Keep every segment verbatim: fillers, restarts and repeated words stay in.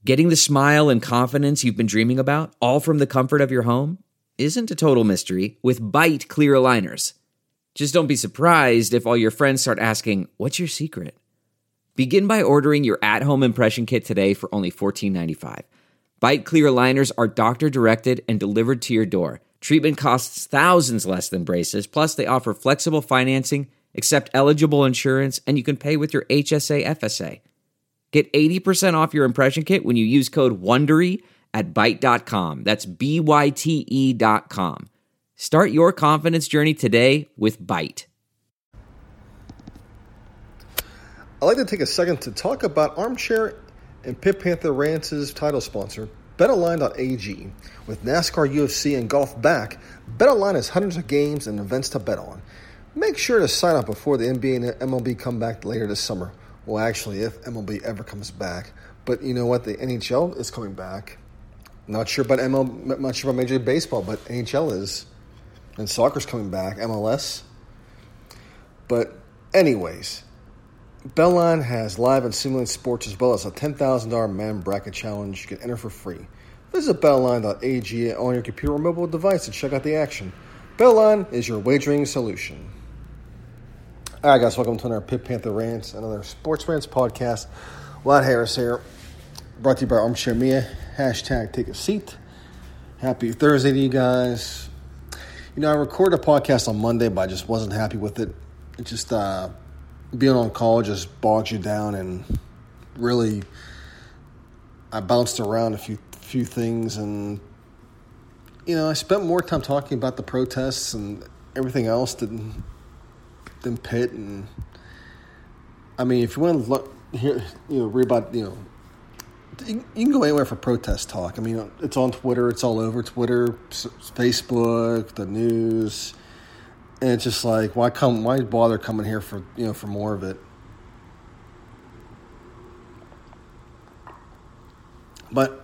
Getting the smile and confidence you've been dreaming about, all from the comfort of your home, isn't a total mystery with Byte clear aligners. Just don't be surprised if all your friends start asking, "What's your secret?" Begin by ordering your at-home impression kit today for only fourteen ninety-five. Byte clear aligners are doctor-directed and delivered to your door. Treatment costs thousands less than braces, plus they offer flexible financing, accept eligible insurance, and you can pay with your H S A F S A. Get eighty percent off your impression kit when you use code WONDERY at byte dot com. That's B Y T E dot com. Start your confidence journey today with Byte. I'd like to take a second to talk about Armchair and Pit Panther Rance's title sponsor, bet online dot a g. With NASCAR, U F C, and golf back, BetOnline has hundreds of games and events to bet on. Make sure to sign up before the N B A and M L B come back later this summer. Well, actually, if M L B ever comes back. But you know what? The N H L is coming back. Not sure about M L B, not sure about Major League Baseball, but N H L is. And soccer's coming back, M L S. But anyways, BetOnline has live and simulated sports as well as a ten thousand dollars man bracket challenge you can enter for free. Visit bet online dot a g on your computer or mobile device to check out the action. BetOnline is your wagering solution. All right, guys, welcome to another Pit Panther Rants, another Sports Rants podcast. Vlad Harris here, brought to you by Armchair Mia. Hashtag take a seat. Happy Thursday to you guys. You know, I recorded a podcast on Monday, but I just wasn't happy with it. It just, uh, being on call just bogs you down, and really, I bounced around a few few things, and, you know, I spent more time talking about the protests and everything else than than Pitt. And I mean, if you want to look, hear, you know, read about, you know, you, you can go anywhere for protest talk. I mean, it's on Twitter, it's all over Twitter, Facebook, the news, and it's just like, why come, why bother coming here for, you know, for more of it? But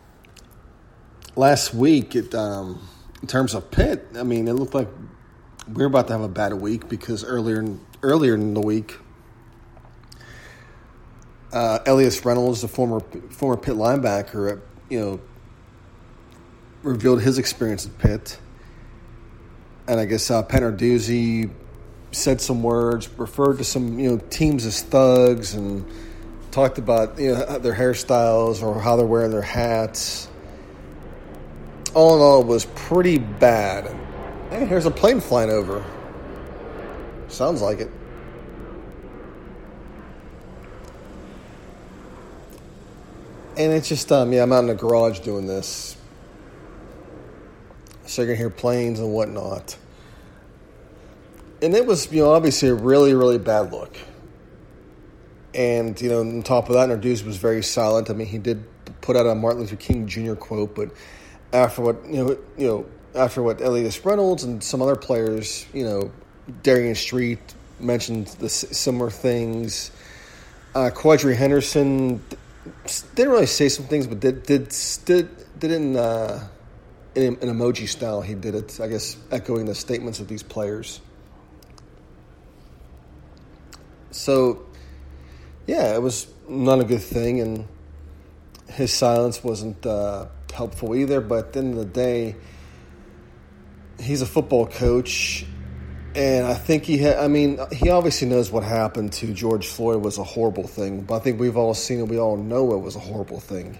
last week, it, um, in terms of Pitt, I mean, it looked like we were about to have a bad week because earlier in, earlier in the week, uh, Elias Reynolds, the former former Pitt linebacker, you know, revealed his experience at Pitt, and I guess uh, Pat Narduzzi said some words, referred to some, you know, teams as thugs, and talked about, you know, their hairstyles or how they're wearing their hats. All in all, it was pretty bad. Hey, here's a plane flying over. Sounds like it. And it's just, um, yeah, I'm out in the garage doing this. So you're going to hear planes and whatnot. And it was, you know, obviously a really, really bad look. And, you know, on top of that, Narduzzi was very silent. I mean, he did put out a Martin Luther King Junior quote, but after what, you know, you know, after what Elias Reynolds and some other players, you know, Darian Street mentioned the similar things. Uh, Quadri Henderson didn't really say some things, but did did did did in, uh, in an emoji style. He did it, I guess, echoing the statements of these players. So, yeah, it was not a good thing, and his silence wasn't uh, helpful either. But at the end of the day, he's a football coach, and I think he ha- I mean, he obviously knows what happened to George Floyd was a horrible thing, but I think we've all seen it. We all know it was a horrible thing.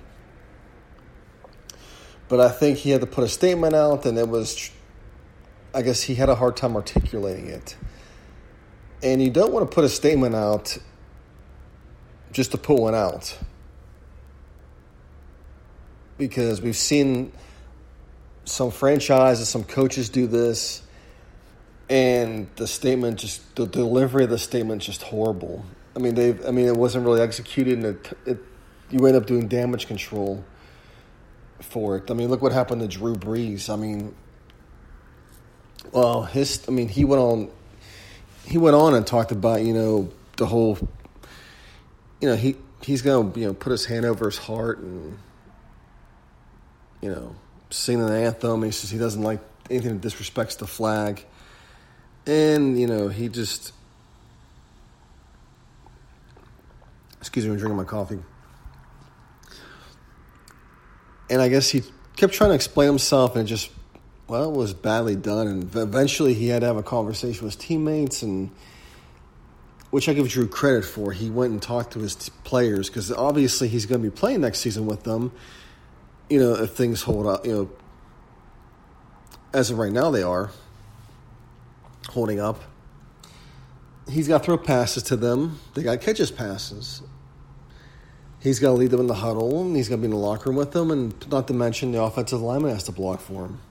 But I think he had to put a statement out, and it was, I guess he had a hard time articulating it. And you don't want to put a statement out just to put one out, because we've seen some franchises, some coaches do this, and the statement just, the delivery of the statement is just horrible. I mean, they, I mean, it wasn't really executed, and it, it, you end up doing damage control for it. I mean, look what happened to Drew Brees. I mean, well, his, I mean, he went on, he went on and talked about, you know, the whole, you know, he, he's going to, you know, put his hand over his heart and, you know, sing an anthem. He says he doesn't like anything that disrespects the flag. And, you know, he just, excuse me, I'm drinking my coffee. And I guess he kept trying to explain himself, and it just, well, it was badly done. And eventually he had to have a conversation with his teammates, and which I give Drew credit for. He went and talked to his t- players, because obviously he's going to be playing next season with them, you know, if things hold up, you know, as of right now they are holding up. He's got to throw passes to them. They got to catch his passes. He's got to lead them in the huddle, and he's got to be in the locker room with them, and not to mention the offensive lineman has to block for him.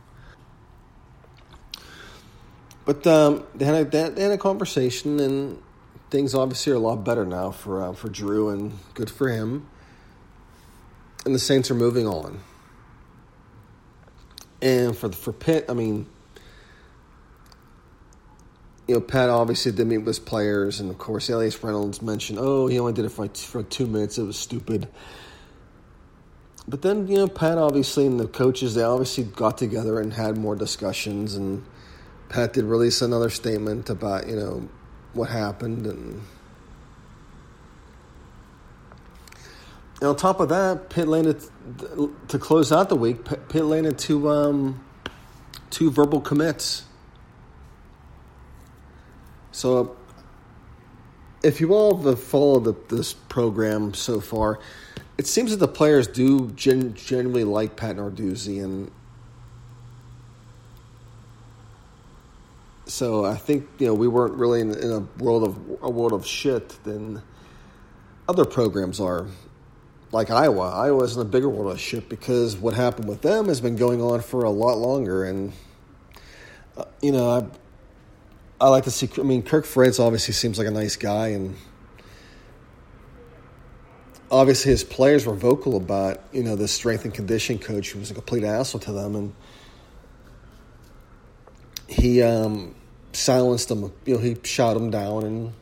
But um, they, had a, they had a conversation, and things obviously are a lot better now for uh, for Drew, and good for him. And the Saints are moving on. And for for Pitt, I mean, you know, Pat obviously did meet with his players, and of course, Elias Reynolds mentioned, oh, he only did it for like, for two minutes. It was stupid. But then, you know, Pat obviously and the coaches, they obviously got together and had more discussions, and Pat did release another statement about, you know, what happened. And, and on top of that, Pitt landed, to close out the week, Pitt landed two, um, two verbal commits. So, if you all have followed the, this program so far, it seems that the players do gen, genuinely like Pat Narduzzi, and so I think, you know, we weren't really in, in a world of a world of shit than other programs are, like Iowa. Iowa's in a bigger world of shit because what happened with them has been going on for a lot longer, and uh, you know, I. I like to see, I mean, Kirk Ferentz obviously seems like a nice guy, and obviously his players were vocal about, you know, the strength and conditioning coach who was a complete asshole to them, and he um, silenced them, you know, he shot them down, and,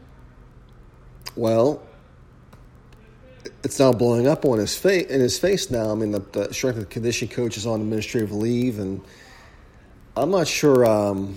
well, it's now blowing up on his face, in his face now. I mean, the, the strength and conditioning coach is on administrative leave, and I'm not sure... Um,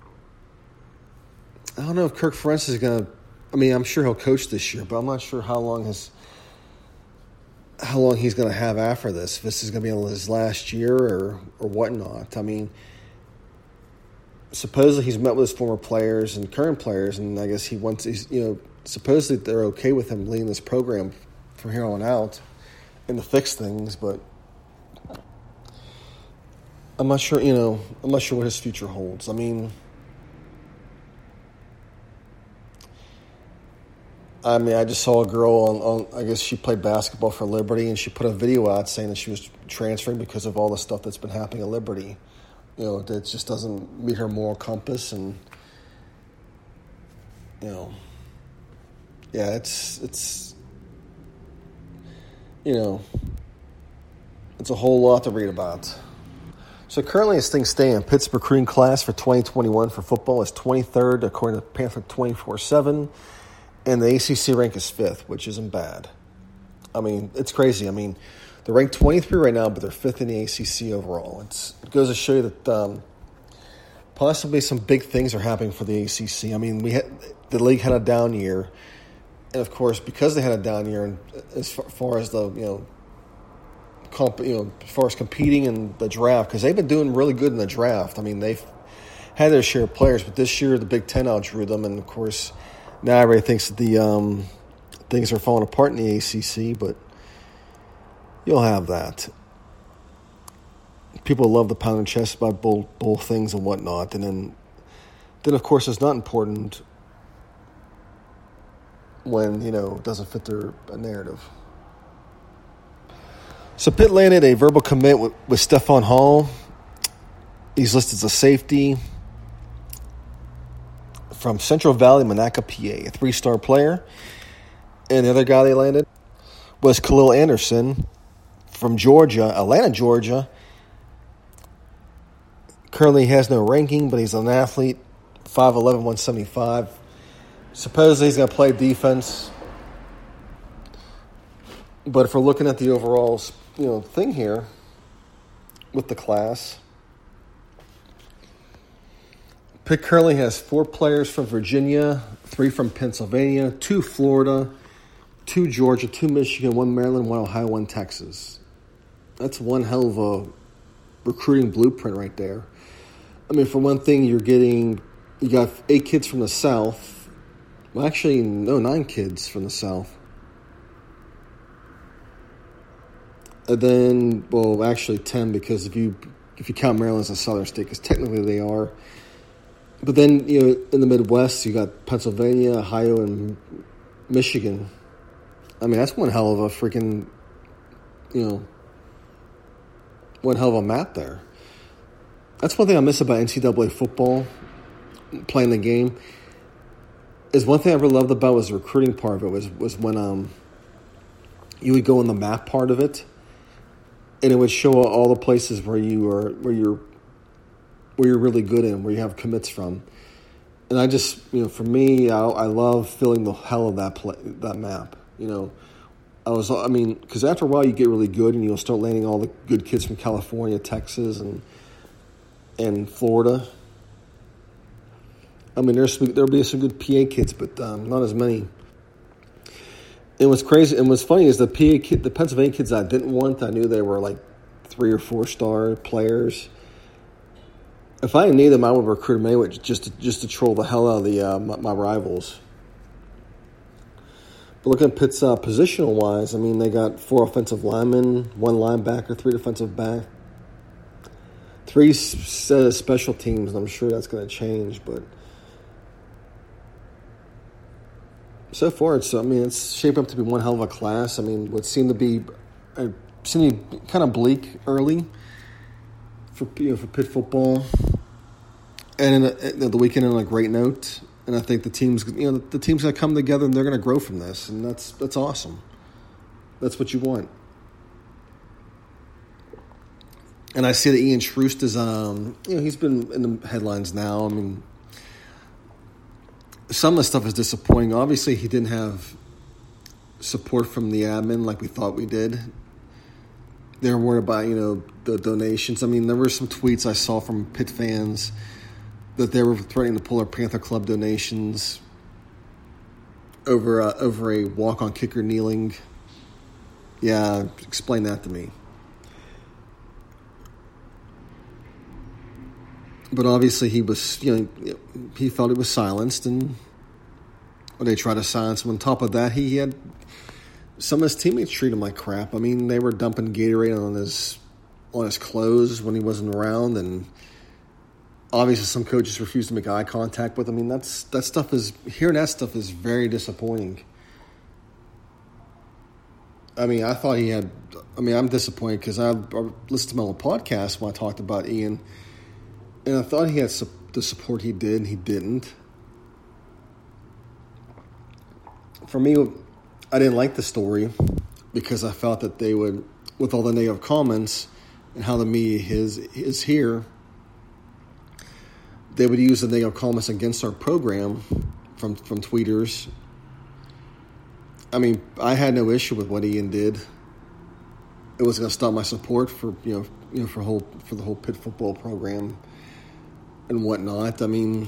I don't know if Kirk Ferentz is going to. I mean, I'm sure he'll coach this year, but I'm not sure how long his how long he's going to have after this. If this is going to be his last year or or whatnot. I mean, supposedly he's met with his former players and current players, and I guess he wants. He's, you know, supposedly they're okay with him leading this program from here on out and to fix things, but I'm not sure. You know, I'm not sure what his future holds. I mean. I mean, I just saw a girl on, on, I guess she played basketball for Liberty, and she put a video out saying that she was transferring because of all the stuff that's been happening at Liberty. You know, that just doesn't meet her moral compass, and, you know, yeah, it's, it's, you know, it's a whole lot to read about. So currently as things stand, Pitt's recruiting class for twenty twenty-one for football is twenty-third, according to Panther twenty-four seven. And the A C C rank is fifth, which isn't bad. I mean, it's crazy. I mean, they're ranked twenty-three right now, but they're fifth in the A C C overall. It's, it goes to show you that um, possibly some big things are happening for the A C C. I mean, we had, the league had a down year, and of course, because they had a down year, and as far as the you know, comp, you know, as far as competing in the draft, because they've been doing really good in the draft. I mean, they've had their share of players, but this year the Big Ten outdrew them, and of course. Now everybody thinks that the um, things are falling apart in the A C C, but you'll have that. People love the pound and chest about bowl, bowl things and whatnot, and then, then of course, it's not important when, you know, it doesn't fit their narrative. So Pitt landed a verbal commit with, with Stephon Hall. He's listed as a safety. From Central Valley, Monaca, P A, a three-star player. And the other guy they landed was Khalil Anderson from Georgia, Atlanta, Georgia. Currently has no ranking, but he's an athlete, five eleven, one seventy-five. Supposedly he's going to play defense. But if we're looking at the overall, you know, thing here with the class, Pitt currently has four players from Virginia, three from Pennsylvania, two Florida, two Georgia, two Michigan, one Maryland, one Ohio, one Texas. That's one hell of a recruiting blueprint right there. I mean, for one thing, you're getting, you got eight kids from the South. Well, actually, no, nine kids from the South. And then, well, actually ten, because if you if you count Maryland as a southern state, because technically they are. But then, you know, in the Midwest, you got Pennsylvania, Ohio, and Michigan. I mean, that's one hell of a freaking, you know, one hell of a map there. That's one thing I miss about N C double A football, playing the game, is one thing I really loved about was the recruiting part of it, was, was when um you would go on the map part of it, and it would show all the places where you are, where you're, where you're really good in, where you have commits from. And I just, you know, for me, I, I love filling the hell of that play, that map. You know, I was, I mean, because after a while you get really good, and you'll start landing all the good kids from California, Texas, and and Florida. I mean, there's there'll be some good P A kids, but um, not as many. And what's crazy and what's funny is the P A kid, the Pennsylvania kids I didn't want, I knew they were like three or four star players. If I didn't need them, I would recruit them anyway, just to, just to troll the hell out of the uh, my, my rivals. But looking at Pitt's uh, positional wise, I mean, they got four offensive linemen, one linebacker, three defensive back, three set of special teams, and I'm sure that's going to change. But so far, it's I mean, it's shaped up to be one hell of a class. I mean, what seemed to be uh, seemed to be kind of bleak early for you know for Pitt football, and in a, the weekend on a great note. And I think the team's, you know, the team's going to come together and they're going to grow from this, and that's that's awesome. That's what you want. And I see that Ian Schrust is, um, you know, he's been in the headlines now. I mean, some of the stuff is disappointing. Obviously, he didn't have support from the admin like we thought we did. They were worried about, you know, the donations. I mean, there were some tweets I saw from Pitt fans that they were threatening to pull their Panther Club donations over uh, over a walk-on kicker kneeling. Yeah, explain that to me. But obviously he was, you know, he felt he was silenced, and when they tried to silence him, on top of that, he had some of his teammates treat him like crap. I mean, they were dumping Gatorade on his on his clothes when he wasn't around, and obviously some coaches refused to make eye contact with him. I mean, that's that stuff is hearing that stuff is very disappointing. I mean, I thought he had. I mean, I'm disappointed because I, I listened to my old podcast when I talked about Ian, and I thought he had su- the support he did, and he didn't. For me, I didn't like the story because I felt that they would, with all the negative comments and how the media is is here, they would use the negative comments against our program from from tweeters. I mean, I had no issue with what Ian did. It was going to stop my support for you know you know for whole for the whole Pitt football program and whatnot. I mean,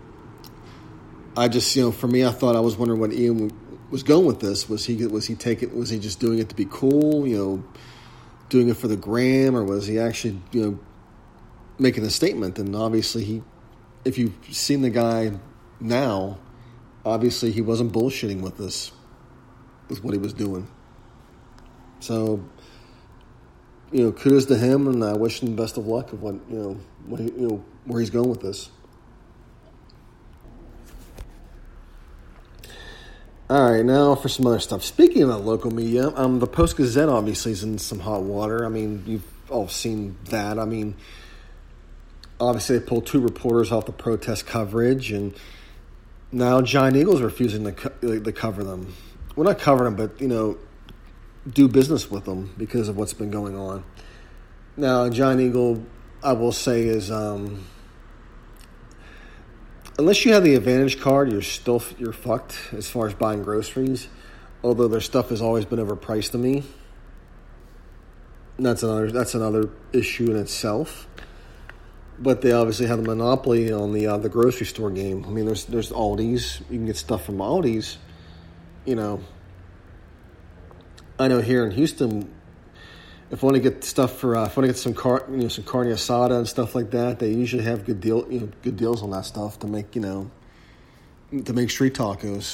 I just you know for me, I thought I was wondering what Ian was going with this. Was he was he taking was he just doing it to be cool? You know, doing it for the gram, or was he actually you know making a statement? And obviously, he, if you've seen the guy now, obviously he wasn't bullshitting with this. With what he was doing. So, you know, kudos to him, and I wish him the best of luck of what, you know, what he, you know, where he's going with this. All right, now for some other stuff. Speaking about local media, um, the Post-Gazette obviously is in some hot water. I mean, you've all seen that. I mean, obviously they pulled two reporters off the protest coverage, and now Giant Eagle's refusing to, co- to cover them. Well, not cover them, but, you know, do business with them because of what's been going on. Now, Giant Eagle, I will say, is um, unless you have the Advantage card, you're still you're fucked as far as buying groceries. Although their stuff has always been overpriced to me. And that's another that's another issue in itself. But they obviously have a monopoly on the uh, the grocery store game. I mean, there's there's Aldi's. You can get stuff from Aldi's. You know, I know here in Houston, if I want to get stuff for, uh, if I want to get some car, you know, some carne asada and stuff like that, they usually have good deal, you know, good deals on that stuff to make, you know, to make street tacos.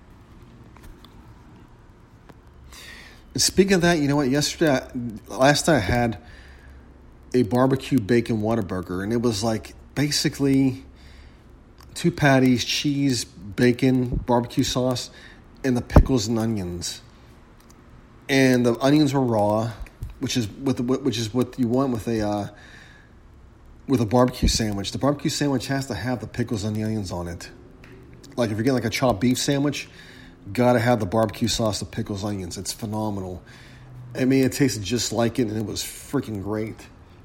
And speaking of that, you know what? Yesterday, I, last night I had a barbecue bacon Whataburger, and it was like basically two patties, cheese, bacon, barbecue sauce, and the pickles and onions. And the onions were raw, which is what the, which is what you want with a uh, with a barbecue sandwich. The barbecue sandwich has to have the pickles and the onions on it. Like if you're getting like a chopped beef sandwich, gotta have the barbecue sauce, the pickles, onions. It's phenomenal. I mean, it tasted just like it, and it was freaking great.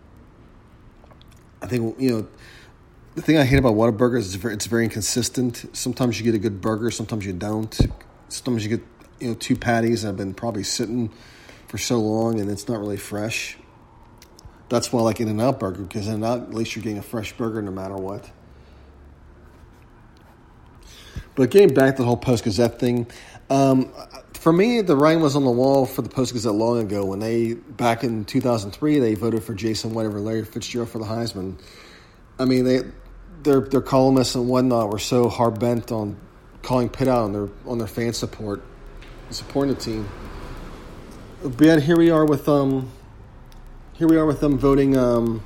I think, you know, the thing I hate about Whataburger is it's very, it's very inconsistent. Sometimes you get a good burger, sometimes you don't. Sometimes you get, you know, two patties that have been probably sitting for so long, and it's not really fresh. That's why I like In-N-Out Burger, because In-N-Out, at least you're getting a fresh burger no matter what. But getting back to the whole Post-Gazette thing, um, for me, the writing was on the wall for the Post-Gazette long ago. When they, back in two thousand three, they voted for Jason White over Larry Fitzgerald for the Heisman. I mean, they, their their columnists and whatnot were so hard-bent on calling Pitt out on their on their fan support, supporting the team. But yet here we are with um, here we are with them voting um,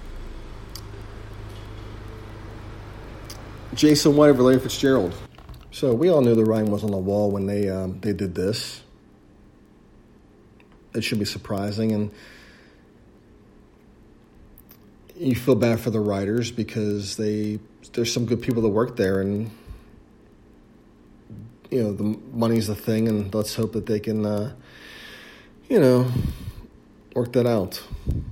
Jason White over Larry Fitzgerald. So we all knew the writing was on the wall when they um, they did this. It should be surprising, and you feel bad for the writers because they there's some good people that work there, and you know the money's the thing, and let's hope that they can, uh, you know, work that out.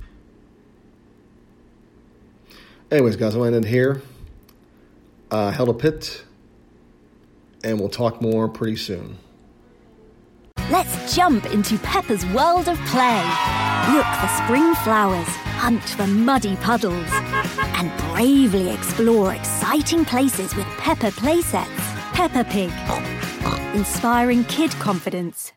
Anyways, guys, I'm going to end here. Uh, Held a Pit. And we'll talk more pretty soon. Let's jump into Peppa's world of play. Look for spring flowers, hunt for muddy puddles, and bravely explore exciting places with Peppa playsets. Peppa Pig, inspiring kid confidence.